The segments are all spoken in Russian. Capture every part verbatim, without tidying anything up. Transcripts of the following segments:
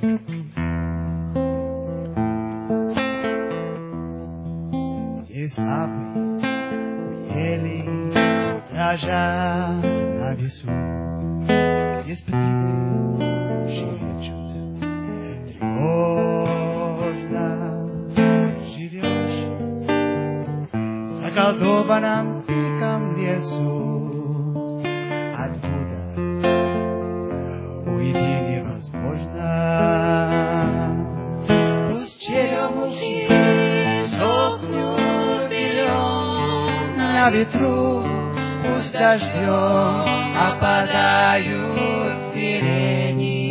Здесь лапы ели дрожат на весу. Здесь птицы щебечут тревожно. Живешь в заколдованном диком лесу. Откуда уйти невозможно. Пусть черемухи сохнут белем на ветру, пусть дождем опадают сирени.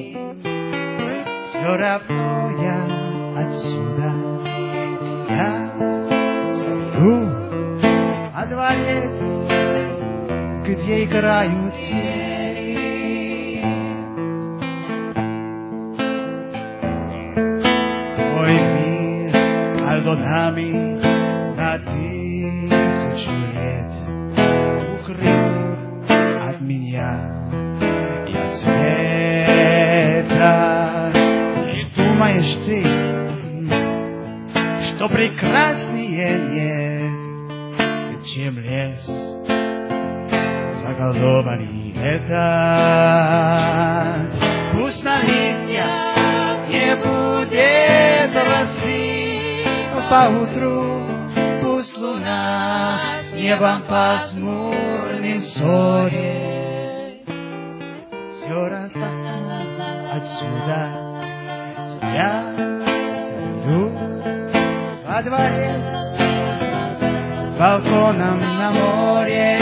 Все равно я отсюда, я сойду во дворец, где играют звери. Твой мир альдонами на тысячу лет укрыт от меня и от света. И думаешь ты, что прекраснее нет, чем лес заколдованный этот. Пусть на листьях не будет росы поутру, пусть луна с небом пасмурным ссорит. Все рассталось отсюда, я сойду во дворец с балконом на море.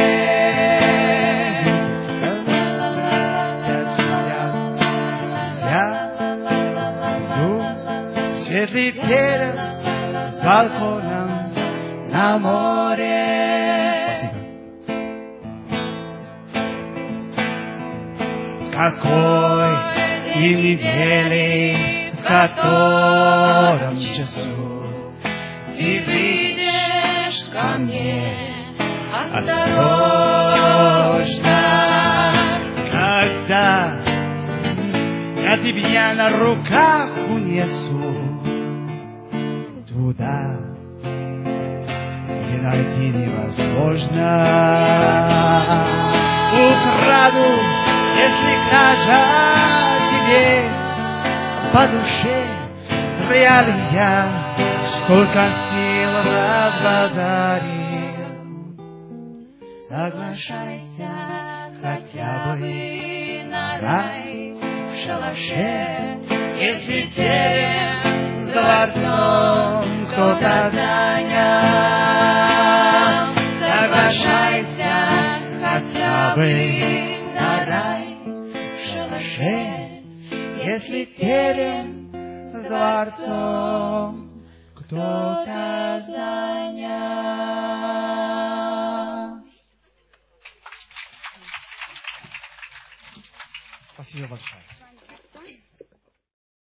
Светлый терем с балконом на море. Спасибо. Какой и недели, в котором часу ты выйдешь ко мне осторожно, когда я тебя на руках унесу туда, и найти невозможно. Украду, если кажа тебе по душе, зря ли я сколько сил разбазарил. Соглашайся хотя бы на рай в шалаше, если терем с дворцом кто-то занял. Соглашайся хотя бы на рай в шалаше, если терем с дворцом кто-то занял. Спасибо большое.